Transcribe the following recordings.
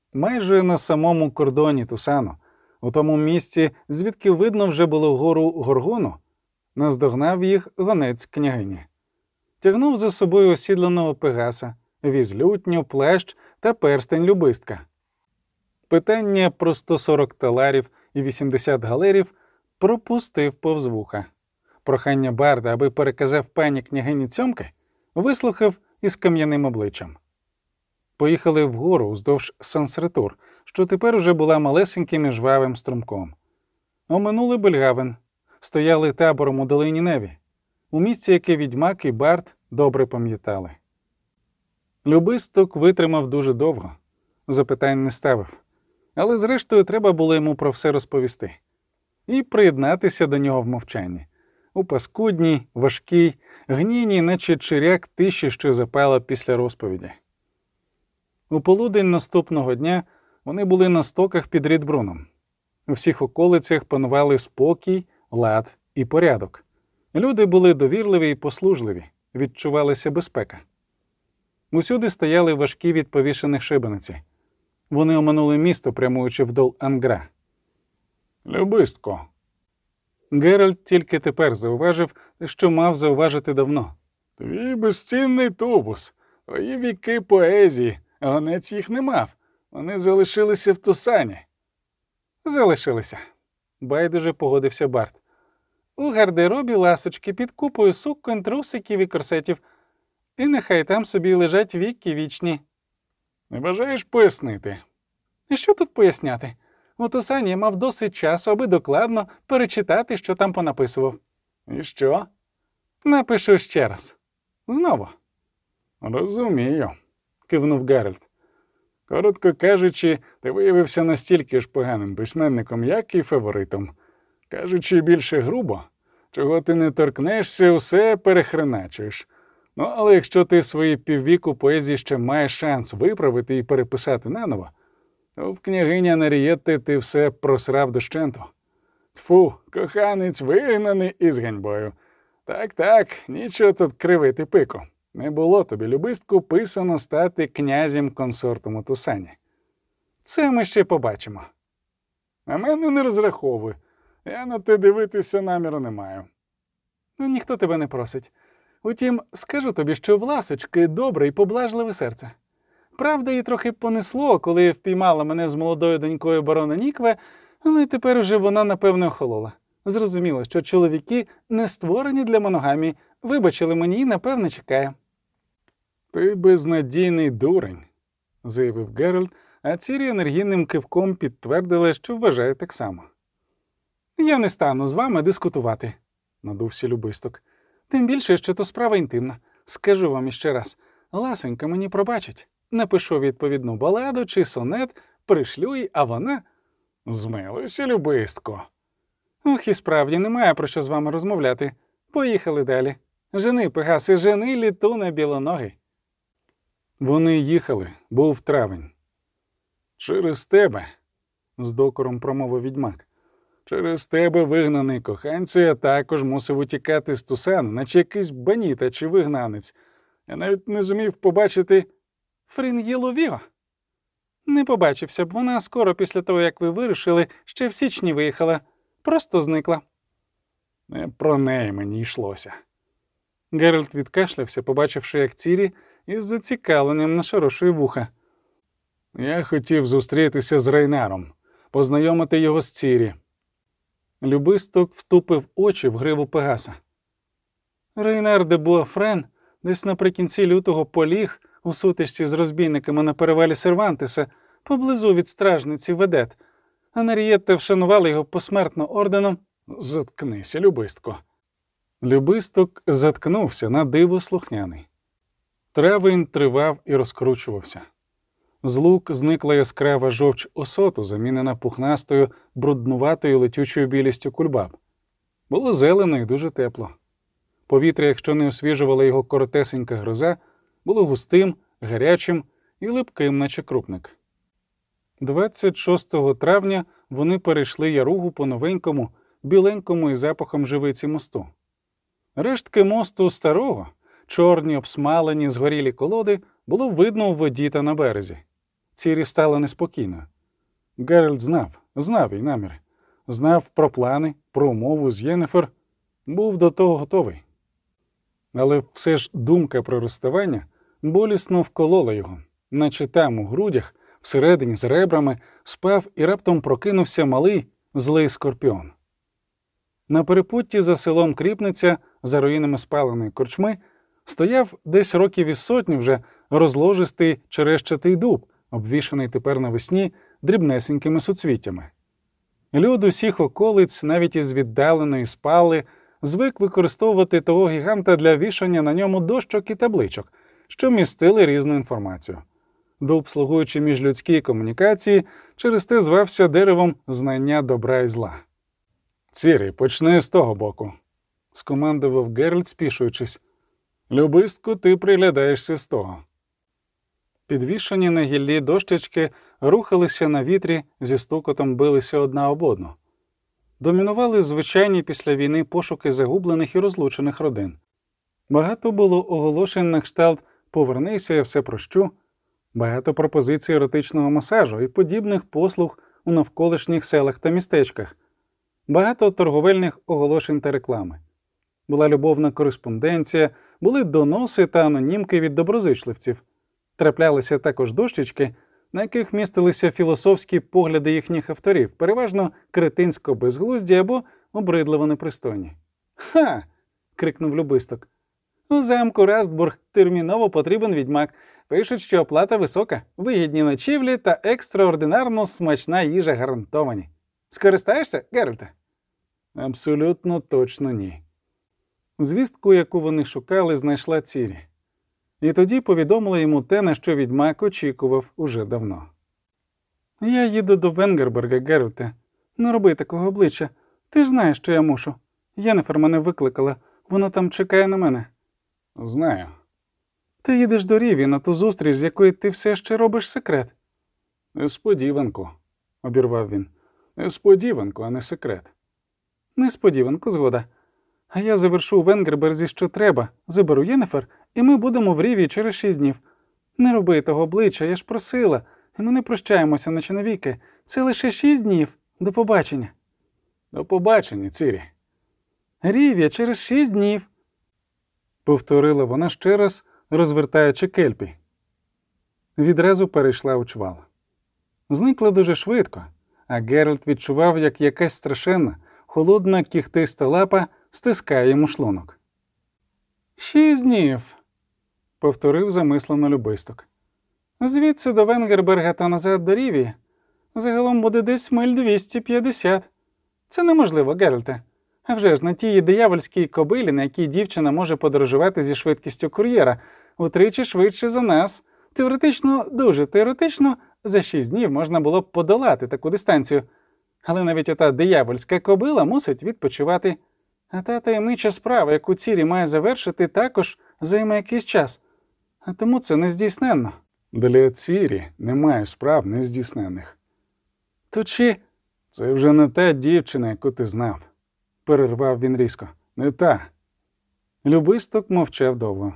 Майже на самому кордоні Тусану, у тому місці, звідки видно вже було гору Горгону, наздогнав їх гонець княгині. Тягнув за собою осідланого Пегаса, віз лютню, плащ та перстень любистка. Питання про 140 таларів і 80 галерів пропустив повз вуха. Прохання барда, аби переказав пані княгині цьомки, вислухав із кам'яним обличчям. Поїхали вгору уздовж Сансретур, що тепер уже була малесеньким і жвавим струмком. Оминули Бельгавен, стояли табором у долині Неві, у місці, яке відьмак і бард добре пам'ятали. Любисток витримав дуже довго, запитань не ставив, але зрештою треба було йому про все розповісти і приєднатися до нього в мовчанні, у паскудній, важкій, гнійній, наче чиряк тиші, що запала після розповіді. У полудень наступного дня вони були на стоках під Рідбруном. У всіх околицях панували спокій, лад і порядок. Люди були довірливі і послужливі, відчувалася безпека. Усюди стояли важкі від повішених шибениці. Вони оминули місто, прямуючи вдоль Ангра. «Любистко». Геральт тільки тепер зауважив, що мав зауважити давно. «Твій безцінний тубус, твої віки поезії, а гонець їх не мав. Вони залишилися в Тусані». «Залишилися», – байдуже погодився бард. «У гардеробі ласочки під купою суконь, трусиків і корсетів. І нехай там собі лежать віки вічні». «Не бажаєш пояснити?» «І що тут поясняти? У Тусані я мав досить часу, аби докладно перечитати, що там понаписував». «І що?» «Напишу ще раз. Знову». «Розумію», – кивнув Геральт. «Коротко кажучи, ти виявився настільки ж поганим письменником, як і фаворитом. Кажучи більше грубо, чого ти не торкнешся, усе перехреначуєш. Ну, але якщо ти свої піввіку поезії ще маєш шанс виправити і переписати наново, то в княгині Анарієтти ти все просрав дощенту. Тьфу, коханець вигнаний із ганьбою. Так, нічого тут кривити пику. Не було тобі, любистку, писано стати князем-консортом у Тусані. Це ми ще побачимо». «На мене не розраховуй. Я на те дивитися наміру не маю». «Ну, ніхто тебе не просить. Утім, скажу тобі, що в ласочки добре і поблажливе серце. Правда, її трохи понесло, коли впіймала мене з молодою донькою барона Нікве, але тепер уже вона, напевно, охолола. Зрозуміло, що чоловіки не створені для моногамії, вибачили мені і, напевно, чекає». «Ти безнадійний дурень», – заявив Геральт, а Цірі енергійним кивком підтвердила, що вважає так само. «Я не стану з вами дискутувати», – надувся Любисток. «Тим більше, що то справа інтимна. Скажу вам іще раз, ласенька мені пробачить. Напишу відповідну баладу чи сонет, пришлю їй, а вона...» «Змилуйся, Любистко». «Ох, і справді, немає про що з вами розмовляти. Поїхали далі. Жени, Пегаси, жени літуна білоногий». Вони їхали, був травень. «Через тебе», – з докором промовив відьмак, «через тебе, вигнаний коханцю, я також мусив утікати з Тусану, наче якийсь баніта чи вигнанець. Я навіть не зумів побачити Фрінгіловіго. Не побачився б, вона скоро після того, як ви вирушили, ще в січні виїхала. Просто зникла». «Не про неї мені йшлося». Геральт відкашлявся, побачивши, як Цірі із зацікавленням нашорошує вуха. «Я хотів зустрітися з Рейнаром, познайомити його з Цірі». Любисток втупив очі в гриву Пегаса. «Рейнар де Буафрен десь наприкінці лютого поліг у сутичці з розбійниками на перевалі Сервантеса, поблизу від стражниці Ведет. Анарієтта вшанувала його посмертно орденом». «Заткнися, Любистко». Любисток заткнувся, на диво слухняний. Травень тривав і розкручувався. З лук зникла яскрава жовч осоту, замінена пухнастою, бруднуватою летючою білістю кульбаб. Було зелено і дуже тепло. Повітря, якщо не освіжувала його коротесенька гроза, було густим, гарячим і липким, наче крупник. 26 травня вони перейшли Яругу по новенькому, біленькому із запахом живиці мосту. Рештки мосту старого, чорні, обсмалені, згорілі колоди, було видно у воді та на березі. Цірі стала неспокійно. Геральт знав її наміри. Знав про плани, про умову з Єннефер. Був до того готовий. Але все ж думка про розставання болісно вколола його, наче там у грудях, всередині з ребрами, спав і раптом прокинувся малий, злий скорпіон. На перепутті за селом Кріпниця, за руїнами спаленої корчми, стояв десь років із сотні вже розложистий черещатий дуб, обвішаний тепер навесні дрібнесенькими суцвіттями. Люд усіх околиць, навіть із віддаленої спали, звик використовувати того гіганта для вішання на ньому дощок і табличок, що містили різну інформацію. Дуб, слугуючи міжлюдській комунікації, через те звався деревом знання добра і зла. «Цірі, почни з того боку», – скомандував Геральт, спішуючись. «Любистку, ти приглядаєшся з того». Підвішані на гіллі дощечки рухалися на вітрі, зі стукотом билися одна об одну. Домінували звичайні після війни пошуки загублених і розлучених родин. Багато було оголошень на кшталт «Повернися, я все прощу», багато пропозицій еротичного масажу і подібних послуг у навколишніх селах та містечках, багато торговельних оголошень та реклами. Була любовна кореспонденція, були доноси та анонімки від доброзичливців. Траплялися також дощечки, на яких містилися філософські погляди їхніх авторів, переважно кретинсько безглузді або обридливо непристойні. «Ха!» – крикнув Любисток. «У замку Растбург терміново потрібен відьмак. Пишуть, що оплата висока, вигідні ночівлі та екстраординарно смачна їжа гарантовані. Скористаєшся, Геральте?» Абсолютно точно ні. Звістку, яку вони шукали, знайшла Цірі. І тоді повідомила йому те, на що відьмак очікував уже давно. «Я їду до Венгерберга, Геральте. Не роби такого обличчя. Ти ж знаєш, що я мушу. Єннефер мене викликала. Вона там чекає на мене». «Знаю». «Ти їдеш до Ріві на ту зустріч, з якої ти все ще робиш секрет». «Несподіванку», – обірвав він. «Несподіванку, а не секрет». «Несподіванку, згода. А я завершу у Венгерберзі, що треба, заберу Єннефер, і ми будемо в Ріві через 6 днів. Не роби того обличчя, я ж просила, і ми не прощаємося, наче навіки. Це лише 6 днів. До побачення». «До побачення, Цірі». «Рів'я через 6 днів», – повторила вона ще раз, розвертаючи кельпі. Відразу перейшла у чвал. Зникла дуже швидко, а Геральт відчував, як якась страшенна, холодна кіхтиста лапа стискає йому шлунок. 6 днів, повторив замислено Любисток. Звідси до Венгерберга та назад до Рівії. Загалом буде десь миль 250. Це неможливо, Геральте. А вже ж на тій диявольській кобилі, на якій дівчина може подорожувати зі швидкістю кур'єра, утричі швидше за нас. Теоретично, дуже теоретично, за 6 днів можна було б подолати таку дистанцію. Але навіть ота диявольська кобила мусить відпочивати. А та таємнича справа, яку Цірі має завершити, також займе якийсь час. А тому це нездійсненно. Для Цірі немає справ нездійсненних. То чи... Це вже не та дівчина, яку ти знав, перервав він різко. Не та. Любисток мовчав довго.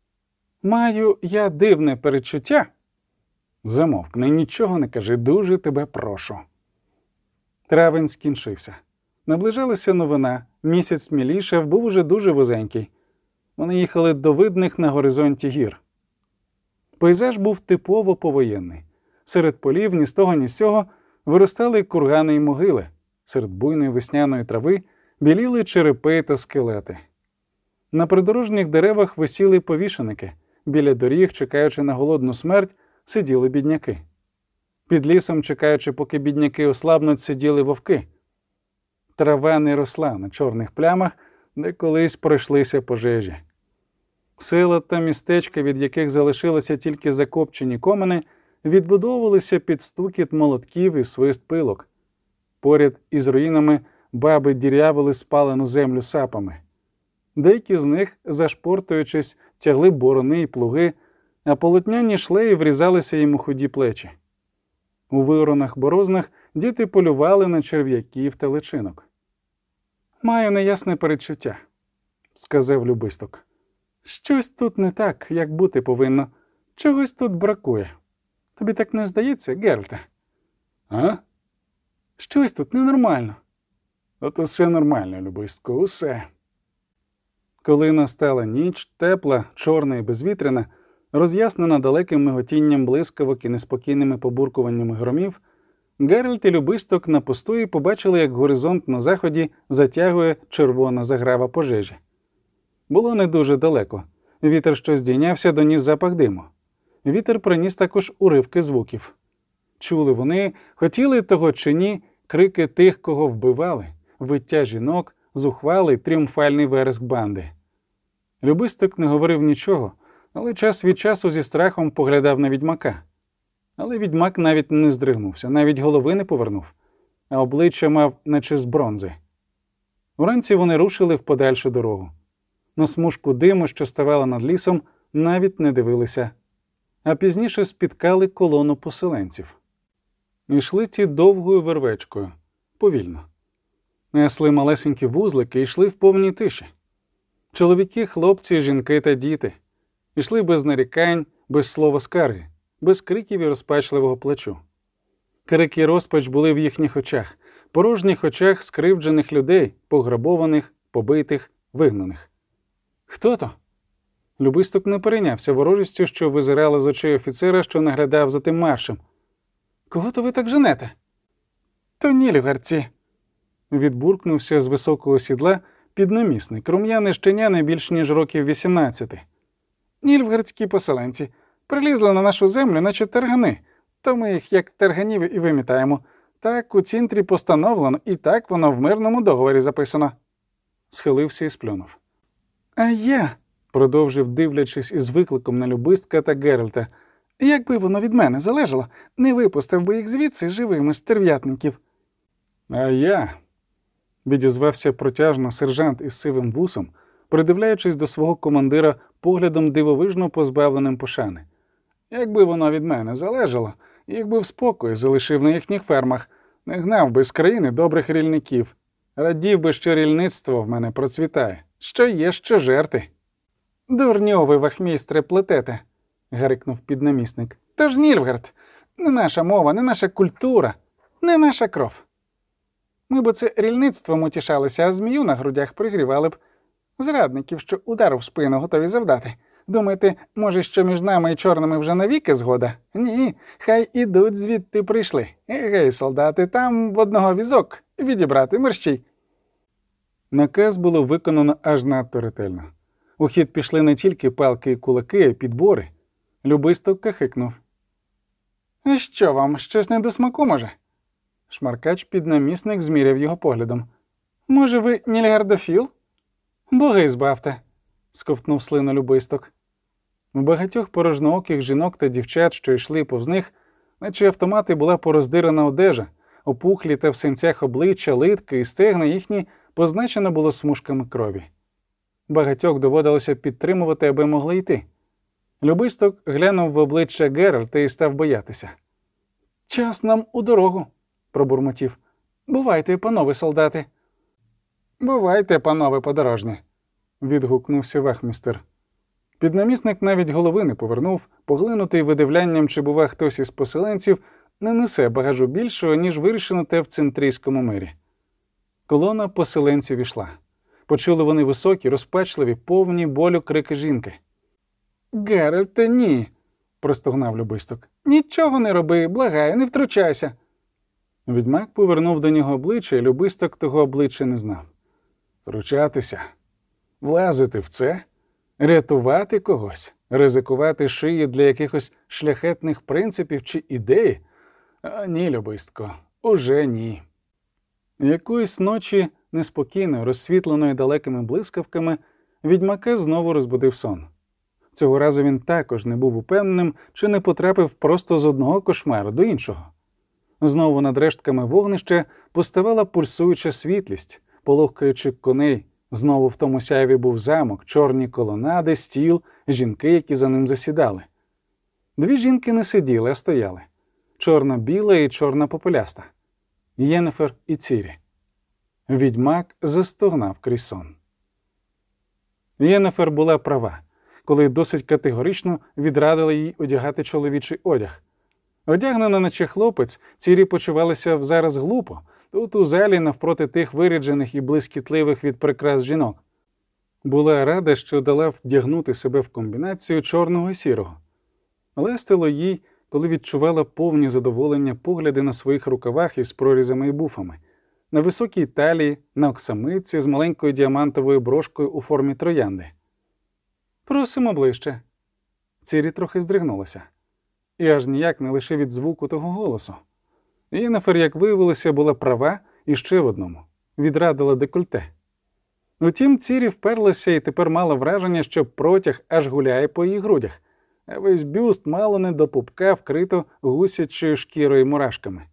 Маю я дивне перечуття. Замовкни, нічого не кажи, дуже тебе прошу. Травень скінчився. Наближалася новина, місяць смілішав, був уже дуже вузенький. Вони їхали до видних на горизонті гір. Пейзаж був типово повоєнний. Серед полів ні з того ні з сього виростали кургани й могили. Серед буйної весняної трави біліли черепи та скелети. На придорожніх деревах висіли повішеники. Біля доріг, чекаючи на голодну смерть, сиділи бідняки. Під лісом, чекаючи, поки бідняки ослабнуть, сиділи вовки. Трава не росла на чорних плямах, де колись пройшлися пожежі. Села та містечка, від яких залишилися тільки закопчені комини, відбудовувалися під стукіт молотків і свист пилок. Поряд із руїнами баби дірявили спалену землю сапами. Деякі з них, зашпортуючись, тягли борони й плуги, а полотняні шлеї врізалися їм у худі плечі. У виоронах-борознах діти полювали на черв'яків та личинок. «Маю неясне передчуття», – сказав Любисток. «Щось тут не так, як бути повинно. Чогось тут бракує. Тобі так не здається, Геральте? А? Щось тут ненормально. От усе нормально, любистко, усе. Коли настала ніч, тепла, чорна і безвітряна, роз'яснена далеким миготінням блискавок і неспокійними побуркуваннями громів, Геральт і Любисток на постої побачили, як горизонт на заході затягує червона заграва пожежі. Було не дуже далеко. Вітер, що здійнявся, доніс запах диму. Вітер приніс також уривки звуків. Чули вони, хотіли того чи ні, крики тих, кого вбивали, виття жінок, зухвалий тріумфальний вереск банди. Любисток не говорив нічого, але час від часу зі страхом поглядав на відьмака. Але відьмак навіть не здригнувся, навіть голови не повернув, а обличчя мав наче з бронзи. Уранці вони рушили в подальшу дорогу. На смужку диму, що ставала над лісом, навіть не дивилися, а пізніше спіткали колону поселенців. Ішли ті довгою вервечкою, повільно. Несли малесенькі вузлики і йшли в повній тиші. Чоловіки, хлопці, жінки та діти. Ішли без нарікань, без слова скарги, без криків і розпачливого плачу. Крик і розпач були в їхніх очах, порожніх очах скривджених людей, пограбованих, побитих, вигнаних. Хто то? Любисток не перейнявся ворожістю, що визирала з очей офіцера, що наглядав за тим маршем. Кого то ви так женете? То нільфгардці. Відбуркнувся з високого сідла піднамісник, рум'яне щеня не більш ніж років 18. Нільфгардські поселенці прилізли на нашу землю, наче таргани, то ми їх як тарганів і вимітаємо. Так у цінтрі постановлено, і так воно в мирному договорі записано. Схилився і сплюнув. А я, продовжив, дивлячись із викликом на Любистка та Геральта, якби воно від мене залежало, не випустив би їх звідси живими стерв'ятників. А я, відізвався протяжно сержант із сивим вусом, придивляючись до свого командира поглядом дивовижно позбавленим пошани. Якби воно від мене залежало, якби в спокої залишив на їхніх фермах, не гнав би з країни добрих рільників, радів би, що рільництво в мене процвітає, що є що жерти. Дурньо ви, вахмістре, плетете, гарикнув піднамісник. Тож Нільфгард, не наша мова, не наша культура, не наша кров. Ми б це рільництвом утішалися, а змію на грудях пригрівали б. Зрадників, що удару в спину готові завдати. Думаєте, може, що між нами і чорними вже навіки згода? Ні, хай ідуть звідти прийшли. Гей, солдати, там в одного візок відібрати мерщій. Наказ було виконано аж надто ретельно. У хід пішли не тільки палки і кулаки, а й підбори. Любисток кахикнув. «А що вам, щось не до смаку, може?» Шмаркач-піднамісник зміряв його поглядом. «Може, ви нільгардофіл?» «Боги збавте», – сковтнув слину Любисток. В багатьох порожнооких жінок та дівчат, що йшли повз них, наче автомати була пороздирана одежа, опухлі та в синцях обличчя, литки і стегна їхні позначено було смужками крові. Багатьох доводилося підтримувати, аби могли йти. Любисток глянув в обличчя Геральта і став боятися. «Час нам у дорогу», – пробурмотів. «Бувайте, панове солдати». «Бувайте, панове подорожні», – відгукнувся вахмістер. Піднамісник навіть голови не повернув, поглинутий видивлянням, чи, бува, хтось із поселенців не несе багажу більшого, ніж вирішено те в центрійському мирі. Колона поселенців ішла. Почули вони високі, розпачливі, повні болю крики жінки. «Геральте, ні!» – простогнав Любисток. «Нічого не роби, благаю, не втручайся!» Відьмак повернув до нього обличчя, і Любисток того обличчя не знав. «Втручатися? Влазити в це? Рятувати когось? Ризикувати шиї для якихось шляхетних принципів чи ідеї? А ні, Любистко, уже ні». Якоїсь ночі, неспокійно, розсвітленої далекими блискавками, відьмака знову розбудив сон. Цього разу він також не був упевненим, чи не потрапив просто з одного кошмару до іншого. Знову над рештками вогнища поставала пульсуюча світлість, полохкаючи коней. Знову в тому сяйві був замок, чорні колонади, стіл, жінки, які за ним засідали. Дві жінки не сиділи, а стояли. Чорно-біла і чорно-попеляста. Єннефер і Цірі. Відьмак застогнав крізь сон. Єннефер була права, коли досить категорично відрадила їй одягати чоловічий одяг. Одягнена наче хлопець, Цірі почувалася зараз глупо, тут у залі навпроти тих виряджених і блискітливих від прикрас жінок. Була рада, що дала вдягнути себе в комбінацію чорного і сірого. Лестило їй, коли відчувала повні задоволення погляди на своїх рукавах із прорізами і буфами, на високій талії, на оксамитці з маленькою діамантовою брошкою у формі троянди. «Просимо ближче». Цірі трохи здригнулася. І аж ніяк не лише від звуку того голосу. Єннефер, як виявилося, була права і ще в одному – відрадила декольте. Утім, Цірі вперлася і тепер мала враження, що протяг аж гуляє по її грудях, а весь бюст мало не до пупка вкрито гусячою шкірою мурашками.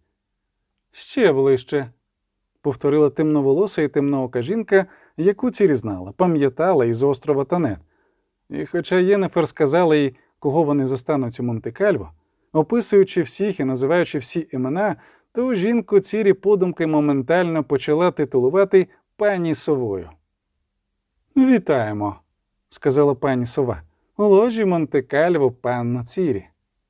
«Ще ближче», – повторила темноволоса і темноока жінка, яку Цірі знала, пам'ятала із острова Танет. І хоча Єннефер сказала їй, кого вони застануть у Монте-Кальво, описуючи всіх і називаючи всі імена, то жінку Цірі подумки моментально почала титулувати пані Совою. «Вітаємо», – сказала пані Сова. «У ложі Монте-Кальво, панно Цірі».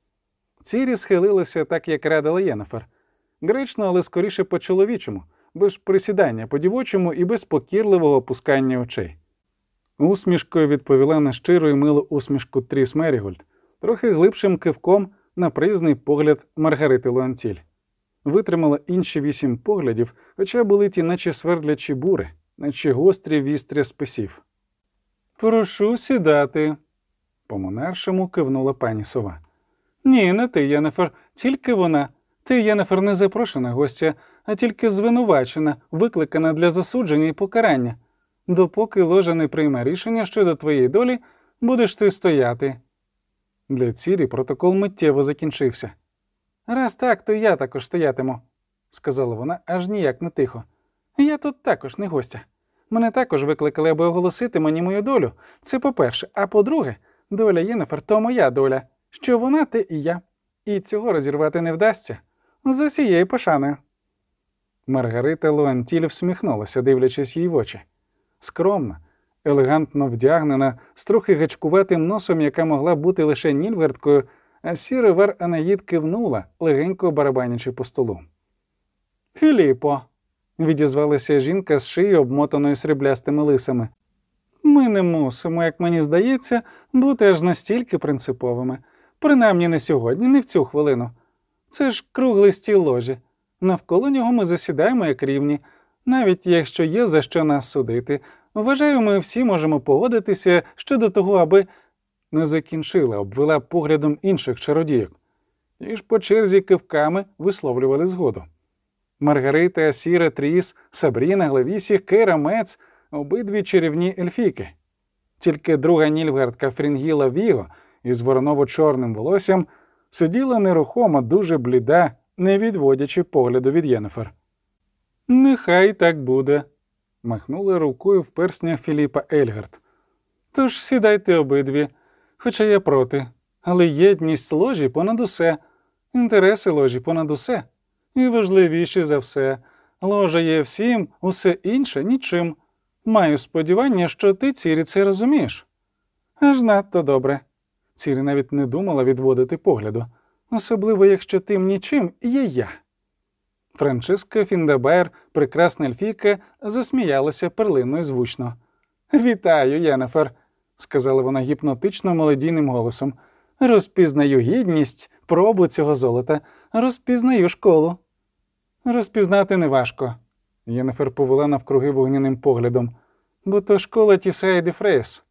Цірі схилилася так, як радила Єннефер. Гречно, але скоріше по-чоловічому, без присідання по-дівочому і без покірливого опускання очей. Усмішкою відповіла на щиру і милу усмішку Тріс Мерігольд, трохи глибшим кивком на приязний погляд Маргарити Луантіль. Витримала інші 8 поглядів, хоча були ті наче свердлячі бури, наче гострі вістря списів. «Прошу сідати», – по-монаршому кивнула пані Сова. «Ні, не ти, Єннефер, тільки вона. Ти, Єннефер, не запрошена гостя, а тільки звинувачена, викликана для засудження і покарання. Допоки ложа не прийме рішення щодо твоєї долі, будеш ти стояти». Для Цірі протокол миттєво закінчився. «Раз так, то я також стоятиму», – сказала вона аж ніяк не тихо. «Я тут також не гостя. Мене також викликали, аби оголосити мені мою долю. Це по-перше. А по-друге, доля Єннефер – то моя доля. Що вона, те і я. І цього розірвати не вдасться. З усією пошаною». Маргарита Луантіль всміхнулася, дивлячись їй в очі. Скромна, елегантно вдягнена, з трохи гачкуватим носом, яка могла бути лише нільфгардкою, а сіровар Анаїд кивнула, легенько барабанячи по столу. «Філіппо», – відізвалася жінка з шиї, обмотаною сріблястими лисами. «Ми не мусимо, як мені здається, бути аж настільки принциповими. Принаймні не сьогодні, не в цю хвилину. Це ж круглий стіл ложі. Навколо нього ми засідаємо як рівні. Навіть якщо є за що нас судити, вважаю, ми всі можемо погодитися щодо того, аби…» Не закінчила, обвела поглядом інших чародійок. І ж по черзі кивками висловлювали згоду. Маргарита, Сіра, Тріс, Сабріна, Главісі, Кера, Мец – обидві чарівні ельфійки. Тільки друга нільфгардка Фрінгіла Віго із вороново-чорним волоссям сиділа нерухомо, дуже бліда, не відводячи погляду від Єннефер. «Нехай так буде», – махнула рукою в персня Філіппа Ельгард. «Тож сідайте обидві, хоча я проти. Але єдність ложі понад усе, інтереси ложі понад усе. І важливіші за все. Ложа є всім, усе інше – нічим. Маю сподівання, що ти, Цірі, це розумієш». «Аж надто добре». Цірі навіть не думала відводити погляду. «Особливо, якщо тим нічим є я». Франческа Фіндабайр, прекрасна ельфійка, засміялася перлинно і звучно. «Вітаю, Єннефер», – сказала вона гіпнотично мелодійним голосом. «Розпізнаю гідність, пробу цього золота, розпізнаю школу». «Розпізнати неважко», – Єннефер повела навкруги вогняним поглядом, «бо то школа Тісая де Фрейс».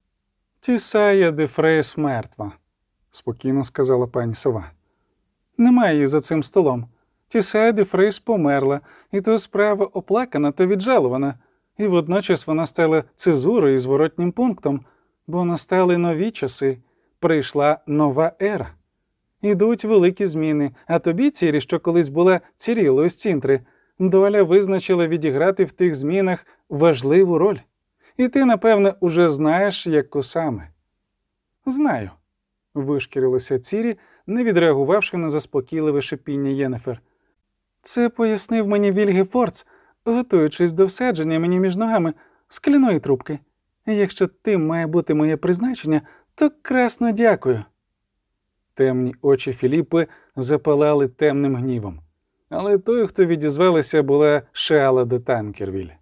«Тісая де Фрейс мертва», – спокійно сказала пані Сова. «Немає її за цим столом. Тісая де Фрейс померла, і то справа оплакана та віджалована, і водночас вона стала цезурою і зворотнім пунктом, бо настали нові часи, прийшла нова ера. Ідуть великі зміни, а тобі, Цірі, що колись була Цірілою з Цінтри, доля визначила відіграти в тих змінах важливу роль. І ти, напевне, уже знаєш, яку саме». «Знаю», – вишкірилася Цірі, не відреагувавши на заспокійливе шипіння Єннефер. «Це пояснив мені Вільгефордс, готуючись до всадження мені між ногами скляної трубки. Якщо тим має бути моє призначення, то красно дякую». Темні очі Філіппи запалали темним гнівом. Але той, хто відізвалася, була Шеала де Танкервіль.